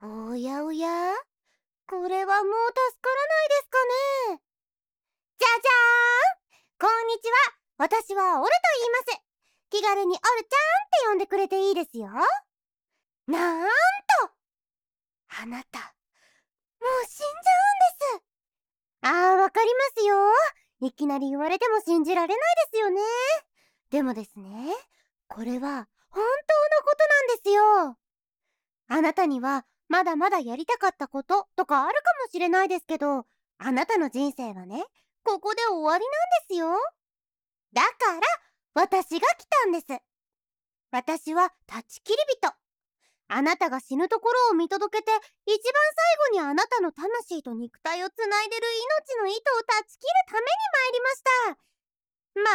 おやおや、これはもう助からないですかね。じゃじゃーん、こんにちは。私はオルと言います。気軽にオルちゃんって呼んでくれていいですよ。なんと、あなた、もう死んじゃうんです。わかりますよ。いきなり言われても信じられないですよね。でもですね、これは本当のことなんですよ。あなたにはまだまだやりたかったこととかあるかもしれないですけど、あなたの人生はね、ここで終わりなんですよ。だから私が来たんです。私は断ち切り人。あなたが死ぬところを見届けて、一番最後にあなたの魂と肉体をつないでる命の糸を断ち切るために参りました。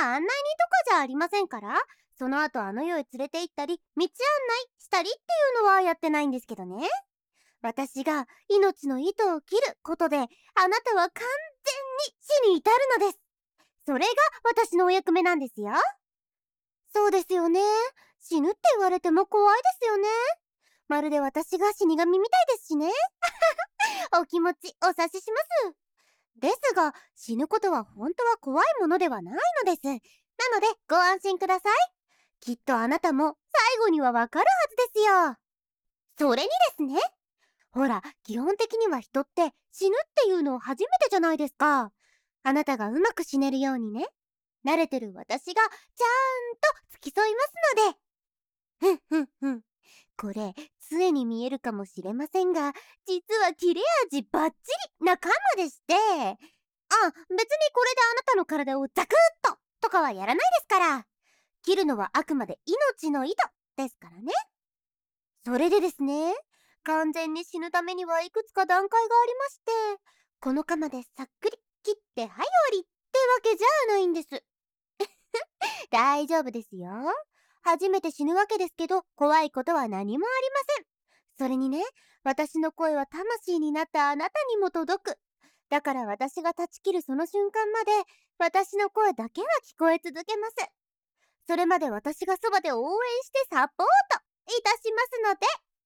案内人とかじゃありませんから、その後あの世へ連れて行ったり道案内したりっていうのはやってないんですけどね。私が命の糸を切ることで、あなたは完全に死に至るのです。それが私のお役目なんですよ。そうですよね。死ぬって言われても怖いですよね。まるで私が死神みたいですしね。お気持ちお察しします。ですが、死ぬことは本当は怖いものではないのです。なのでご安心ください。きっとあなたも最後にはわかるはずですよ。それにですね、ほら、基本的には人って死ぬっていうの初めてじゃないですか。あなたがうまく死ねるようにね、慣れてる私がちゃーんと付き添いますので。ふんふんふん。これ、杖に見えるかもしれませんが、実は切れ味バッチリなカマでして、別にこれであなたの体をザクッとかはやらないですから。切るのはあくまで命の糸ですからね。それでですね、完全に死ぬためにはいくつか段階がありまして、この鎌でさっくり切ってはい終わりってわけじゃないんです。大丈夫ですよ。初めて死ぬわけですけど、怖いことは何もありません。それにね、私の声は魂になったあなたにも届く。だから私が断ち切るその瞬間まで、私の声だけは聞こえ続けます。それまで私がそばで応援してサポートいたしますので。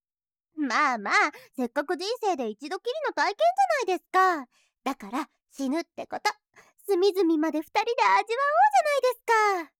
せっかく人生で一度きりの体験じゃないですか。だから死ぬってこと、隅々まで二人で味わおうじゃないですか。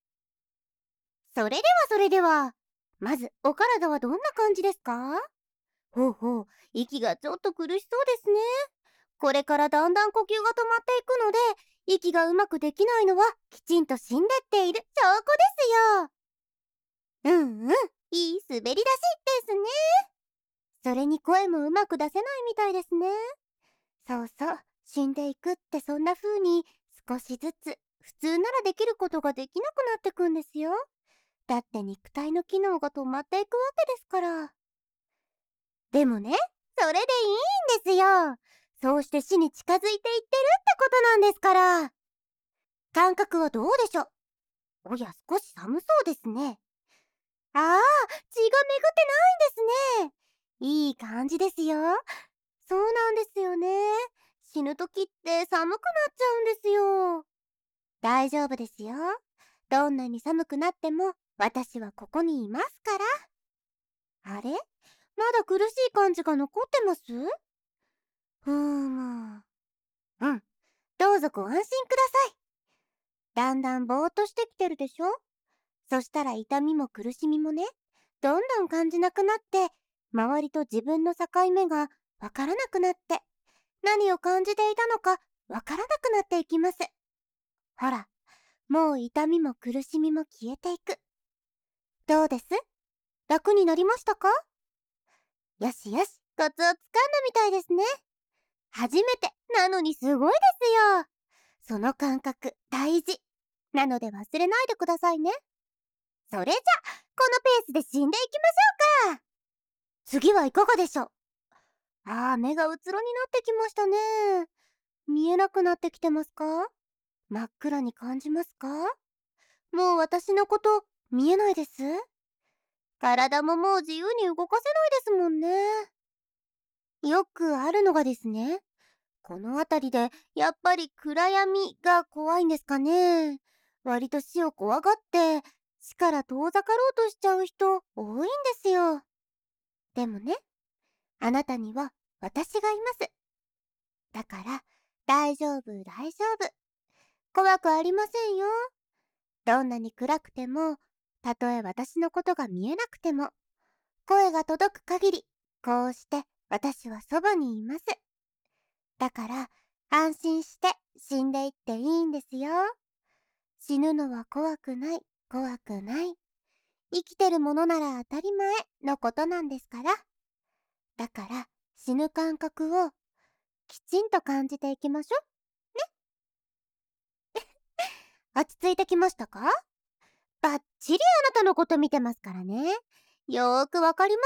それでは、まずお体はどんな感じですか？ほうほう、息がちょっと苦しそうですね。これからだんだん呼吸が止まっていくので、息がうまくできないのはきちんと死んでっている証拠ですよ。うんうん、いい滑り出しですね。それに声もうまく出せないみたいですね。そうそう、死んでいくってそんな風に少しずつ普通ならできることができなくなってくんですよ。だって肉体の機能が止まっていくわけですから。でもね、それでいいんですよ。そうして死に近づいていってるってことなんですから。感覚はどうでしょう？おや、少し寒そうですね。血が巡ってないんですね。いい感じですよ。そうなんですよね。死ぬ時って寒くなっちゃうんですよ。大丈夫ですよ。どんなに寒くなっても私はここにいますから。あれ、まだ苦しい感じが残ってます？ふーむ。うん。どうぞご安心ください。だんだんぼーっとしてきてるでしょ？そしたら痛みも苦しみもね、どんどん感じなくなって、周りと自分の境目がわからなくなって、何を感じていたのかわからなくなっていきます。ほら、もう痛みも苦しみも消えていく。どうです？楽になりましたか？よしよし、コツをつかんだみたいですね。初めてなのにすごいですよ。その感覚大事。なので忘れないでくださいね。それじゃ、このペースで死んでいきましょうか。次はいかがでしょう？目がうつろになってきましたね。見えなくなってきてますか？真っ暗に感じますか？もう私のこと見えないです？体ももう自由に動かせないですもんね。よくあるのがですね、この辺りでやっぱり暗闇が怖いんですかね。割と死を怖がって死から遠ざかろうとしちゃう人多いんですよ。でもね、 あなたには私がいます。だから、大丈夫、大丈夫。怖くありませんよ。どんなに暗くても、たとえ私のことが見えなくても、声が届く限り、こうして私はそばにいます。だから、安心して死んでいっていいんですよ。死ぬのは怖くない、怖くない。生きてるものなら当たり前のことなんですから。だから、死ぬ感覚をきちんと感じていきましょう。落ち着いてきましたか？バッチリあなたのこと見てますからね。よーくわかります、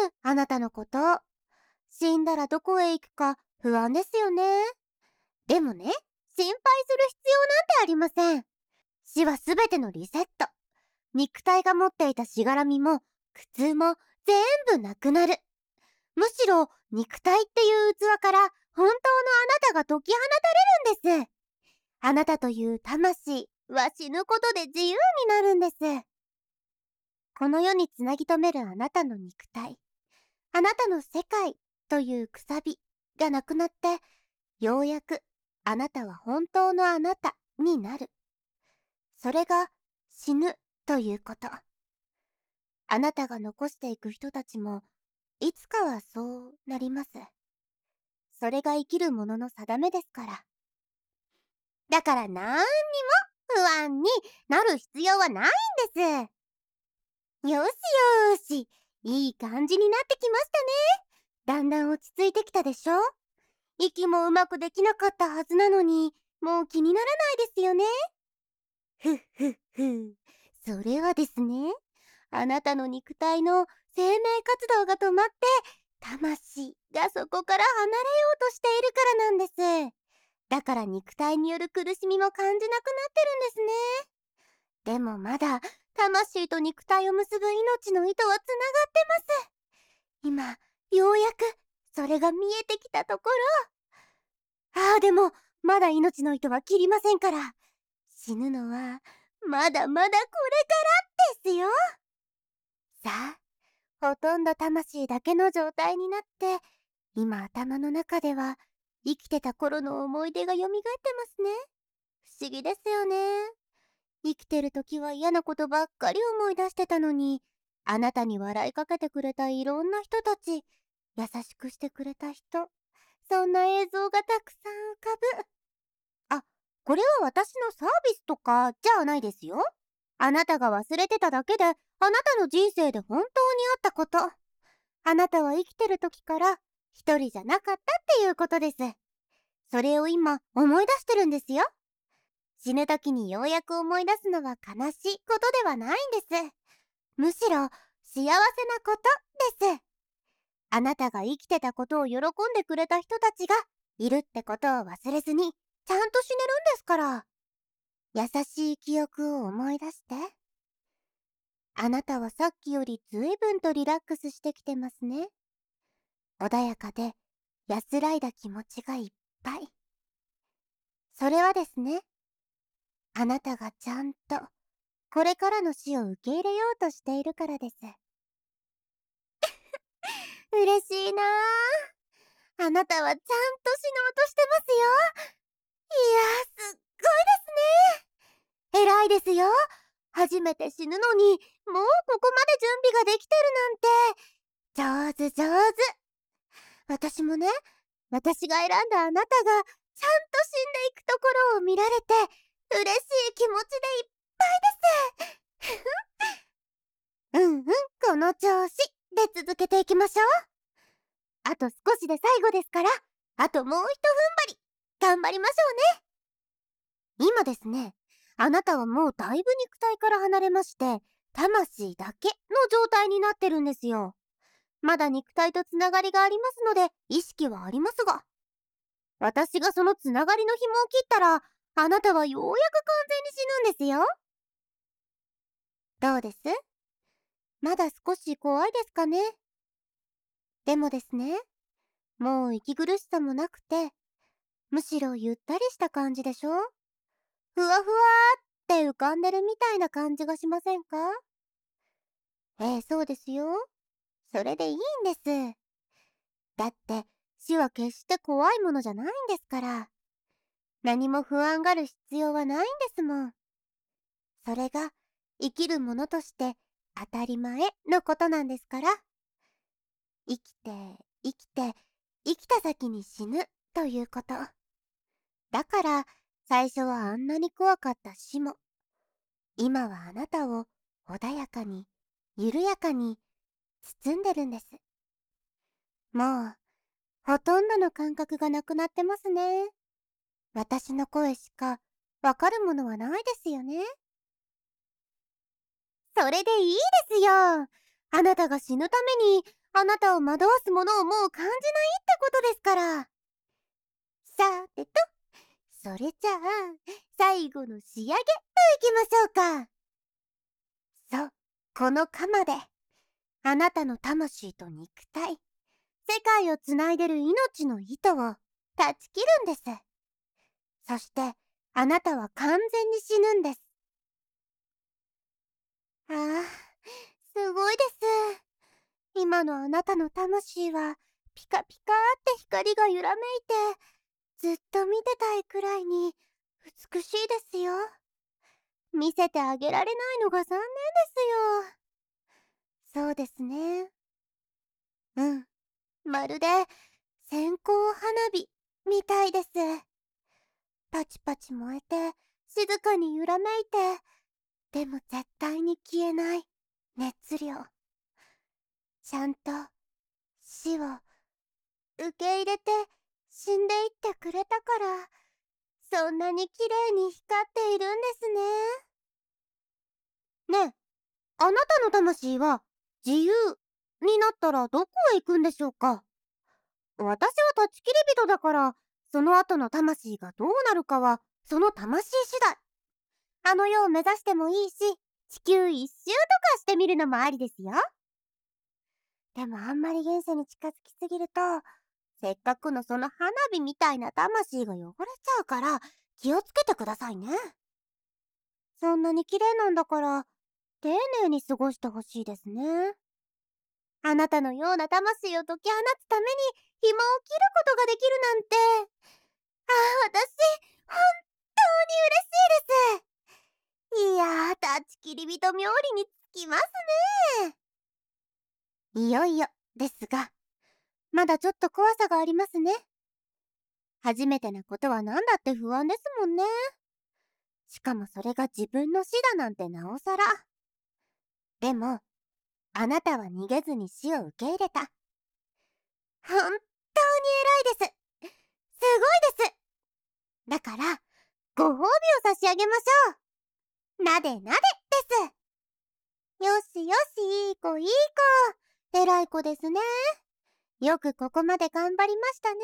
あなたのこと。死んだらどこへ行くか不安ですよね。でもね、心配する必要なんてありません。死はすべてのリセット。肉体が持っていたしがらみも苦痛も全部なくなる。むしろ肉体っていう器から本当のあなたが解き放たれるんです。あなたという魂は死ぬことで自由になるんです。この世につなぎ止めるあなたの肉体、あなたの世界というくさびがなくなって、ようやくあなたは本当のあなたになる。それが死ぬということ。あなたが残していく人たちもいつかはそうなります。それが生きるものの定めですから。だからなんにも不安になる必要はないんです。よしよーし、いい感じになってきましたね。だんだん落ち着いてきたでしょ？息もうまくできなかったはずなのに、もう気にならないですよね。ふっふっふ。それはですね、あなたの肉体の生命活動が止まって、魂がそこから離れようとしているからなんです。だから肉体による苦しみも感じなくなってるんですね。でもまだ、魂と肉体を結ぶ命の糸はつながってます。今、ようやく、それが見えてきたところ。でも、まだ命の糸は切りませんから。死ぬのは、まだまだこれからですよ。さあ、ほとんど魂だけの状態になって、今頭の中では、生きてた頃の思い出が蘇ってますね。不思議ですよね。生きてる時は嫌なことばっかり思い出してたのに、あなたに笑いかけてくれたいろんな人たち、優しくしてくれた人、そんな映像がたくさん浮かぶ。あ、これは私のサービスとかじゃないですよ。あなたが忘れてただけで、あなたの人生で本当にあったこと。あなたは生きてる時から一人じゃなかったっていうことです。それを今思い出してるんですよ。死ぬ時にようやく思い出すのは悲しいことではないんです。むしろ幸せなことです。あなたが生きてたことを喜んでくれた人たちがいるってことを忘れずにちゃんと死ねるんですから。優しい記憶を思い出して。あなたはさっきよりずいぶんとリラックスしてきてますね。穏やかで安らいだ気持ちがいっぱい。それはですね、あなたがちゃんとこれからの死を受け入れようとしているからです。嬉しいなあ。あなたはちゃんと死のうとしてますよ。いやすっごいですね。偉いですよ。初めて死ぬのに、もうここまで準備ができてるなんて。上手上手。私もね、私が選んだあなたが、ちゃんと死んでいくところを見られて、嬉しい気持ちでいっぱいです。うんうん、この調子で続けていきましょう。あと少しで最後ですから、あともうひと踏ん張り、頑張りましょうね。今ですね、あなたはもうだいぶ肉体から離れまして、魂だけの状態になってるんですよ。まだ肉体とつながりがありますので、意識はありますが、私がそのつながりの紐を切ったら、あなたはようやく完全に死ぬんですよ。どうです？まだ少し怖いですかね？でもですね、もう息苦しさもなくて、むしろゆったりした感じでしょ？ふわふわーって浮かんでるみたいな感じがしませんか？そうですよ。それでいいんです。 だって、死は決して怖いものじゃないんですから。何も不安がる必要はないんですもん。それが、生きるものとして当たり前のことなんですから。生きて、生きて、生きた先に死ぬということ。だから、最初はあんなに怖かった死も、今はあなたを穏やかに、緩やかに包んでるんです。もう、ほとんどの感覚がなくなってますね。私の声しかわかるものはないですよね。それでいいですよ。あなたが死ぬために、あなたを惑わすものをもう感じないってことですから。さてと、それじゃあ、最後の仕上げといきましょうか。そう、この鎌で、あなたの魂と肉体、世界をつないでる命の糸を断ち切るんです。そして、あなたは完全に死ぬんです。ああ、すごいです。今のあなたの魂は、ピカピカって光が揺らめいて、ずっと見てたいくらいに美しいですよ。見せてあげられないのが残念ですよ。そうですね。うん。まるで線香花火みたいです。パチパチ燃えて、静かに揺らめいて、でも絶対に消えない熱量。ちゃんと死を受け入れて死んでいってくれたから、そんなに綺麗に光っているんですね。ねえ、あなたの魂は自由になったらどこへ行くんでしょうか？私は断ち切り人だから、その後の魂がどうなるかは、その魂次第。あの世を目指してもいいし、地球一周とかしてみるのもありですよ。でもあんまり現世に近づきすぎると、せっかくのその花火みたいな魂が汚れちゃうから、気をつけてくださいね。そんなに綺麗なんだから、丁寧に過ごしてほしいですね。あなたのような魂を解き放つために紐を切ることができるなんて。ああ、私、本当に嬉しいです。いやー、断ち切り人冥利につきますね。いよいよですが、まだちょっと怖さがありますね。初めてなことは何だって不安ですもんね。しかもそれが自分の死だなんてなおさら。でも、あなたは逃げずに死を受け入れた。本当に偉いです。すごいです。だから、ご褒美を差し上げましょう。なでなでです。よしよし、いい子いい子。偉い子ですね。よくここまで頑張りましたね。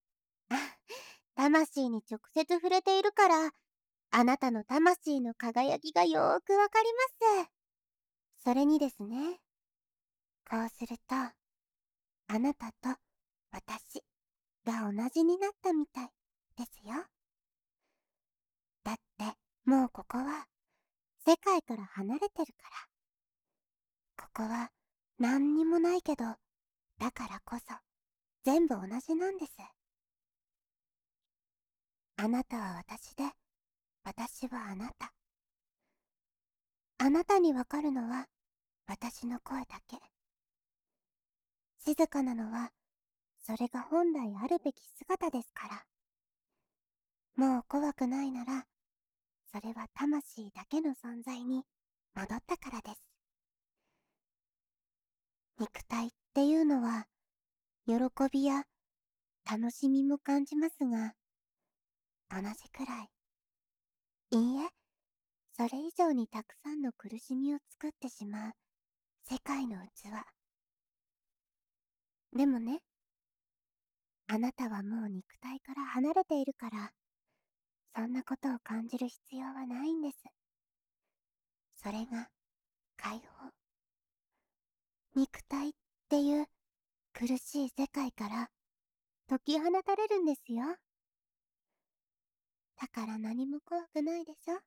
魂に直接触れているから、あなたの魂の輝きがよーくわかります。それにですね、こうすると、あなたと私が同じになったみたいですよ。だって、もうここは世界から離れてるから。ここは何にもないけど、だからこそ全部同じなんです。あなたは私で、私はあなた。あなたにわかるのは私の声だけ。静かなのはそれが本来あるべき姿ですから。もう怖くないなら、それは魂だけの存在に戻ったからです。肉体っていうのは、喜びや楽しみも感じますが、同じくらい。いいえ、それ以上にたくさんの苦しみを作ってしまう世界の器。でもね、あなたはもう肉体から離れているから、そんなことを感じる必要はないんです。それが解放。肉体っていう苦しい世界から解き放たれるんですよ。だから何も怖くないでしょ。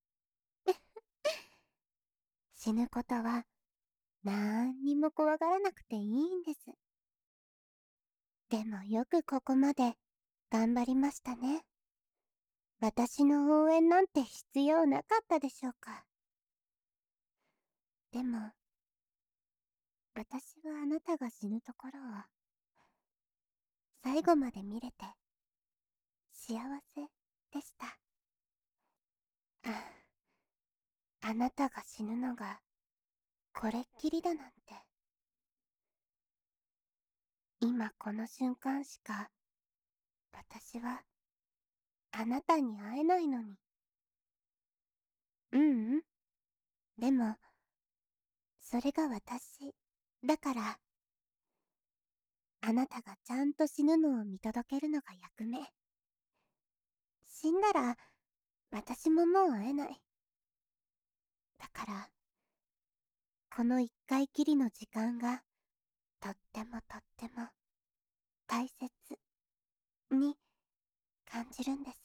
死ぬことはなんにも怖がらなくていいんです。 でもよくここまで頑張りましたね。私の応援なんて必要なかったでしょうか。でも、私はあなたが死ぬところを最後まで見れて幸せでした。あなたが死ぬのがこれっきりだなんて。今この瞬間しか私はあなたに会えないのに。ううん。でも、それが私だから、あなたがちゃんと死ぬのを見届けるのが役目。死んだら私ももう会えない。だから、この一回きりの時間がとってもとっても大切に感じるんです。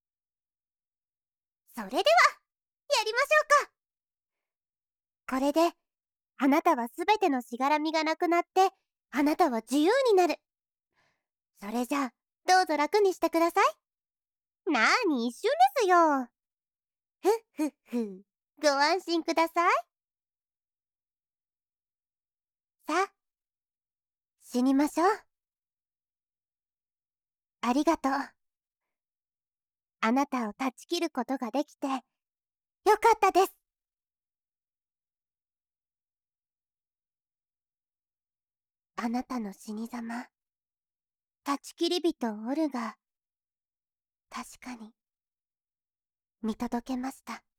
それでは、やりましょうか。これで、あなたはすべてのしがらみがなくなって、あなたは自由になる。それじゃあ、どうぞ楽にしてください。なーに、一瞬ですよ。ふっふっふ。ご安心ください。さあ、死にましょう。ありがとう。あなたを断ち切ることができて、よかったです。あなたの死に様、断ち切り人オルガ、確かに、見届けました。